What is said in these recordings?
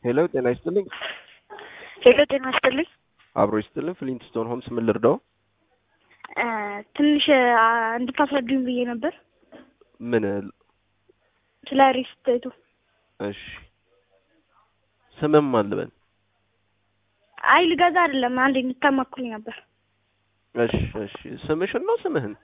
ሄሎ ጤና ይስጥልኝ። ሄሎ ጤና ይስጥልኝ። አብሮ ይስጥልኝ። ፍሊንትስቶን ሆምስ ምን ልርዳው? ትንሽ እንድታስረዱኝ ብዬ ነበር። ምን? ስለ ሪስቴቱ። እሺ ስምም አልበል። አይ ልገዛ አይደለም፣ አንዴ እንድታማክሩኝ ነበር። እሺ እሺ ስምሽን ነው ስምህን?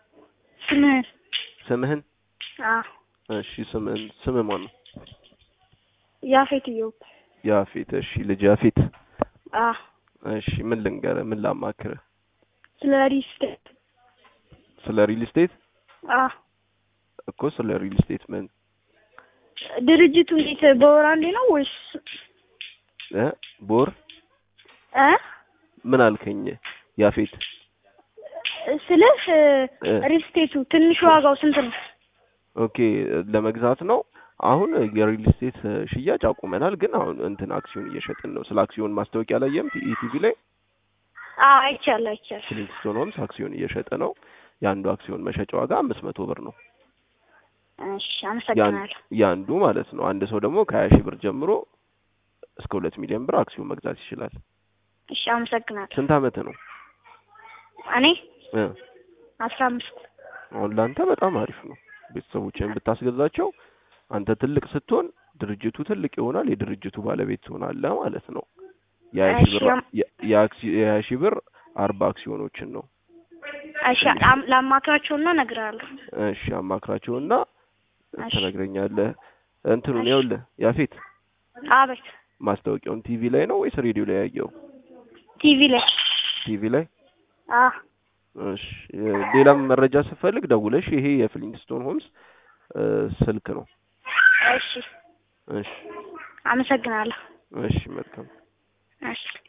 ስምህን? አዎ። እሺ ስምህ ማን ነው? ያፌት ይው። ያፌት። እሺ ልጅ ያፌት። አዎ። እሺ ምን ልንገርህ? ምን ላማክርህ? ስለ ሪስቴት። ስለ ሪል ስቴት? አዎ እኮ ስለ ሪል ስቴት ምን? ድርጅቱ እንዴት በወር አንዴ ነው ወይስ ቦር? ምን አልከኝ ያፌት? ስለህ ሪስቴቱ ትንሽ ዋጋው ስንት ነው? ኦኬ ለመግዛት ነው። አሁን የሪል ስቴት ሽያጭ አቁመናል፣ ግን አሁን እንትን አክሲዮን እየሸጥን ነው። ስለ አክሲዮን ማስታወቂያ ላየም ኢቲቪ ላይ? አይቻለሁ። ፍሊንትስቶን ሆምስ አክሲዮን እየሸጠ ነው። የአንዱ አክሲዮን መሸጫ ዋጋ 500 ብር ነው። እሺ አመሰግናለሁ። ያንዱ ማለት ነው። አንድ ሰው ደግሞ ከ20 ሺህ ብር ጀምሮ እስከ 2 ሚሊዮን ብር አክሲዮን መግዛት ይችላል። እሺ አመሰግናለሁ። ስንት አመት ነው? እኔ 15። አሁን ላንተ በጣም አሪፍ ነው። ቤተሰቦችን ብታስገዛቸው አንተ ትልቅ ስትሆን ድርጅቱ ትልቅ ይሆናል፣ የድርጅቱ ባለቤት ትሆናለህ ማለት ነው። የ20 ብር 40 አክሲዮኖችን ነው። እሺ ላማክራቸውና እነግርሃለሁ። እሺ አማክራቸውና ትነግረኛለህ። እንትኑን ይኸውልህ ያፌት። አቤት። ማስታወቂያውን ቲቪ ላይ ነው ወይስ ሬዲዮ ላይ ያየው? ቲቪ ላይ። ቲቪ ላይ? እሺ ሌላም መረጃ ስትፈልግ ደውለሽ። ይሄ የፍሊንትስቶን ሆምስ ስልክ ነው። እሺ እሺ አመሰግናለሁ። እሺ መልካም። እሺ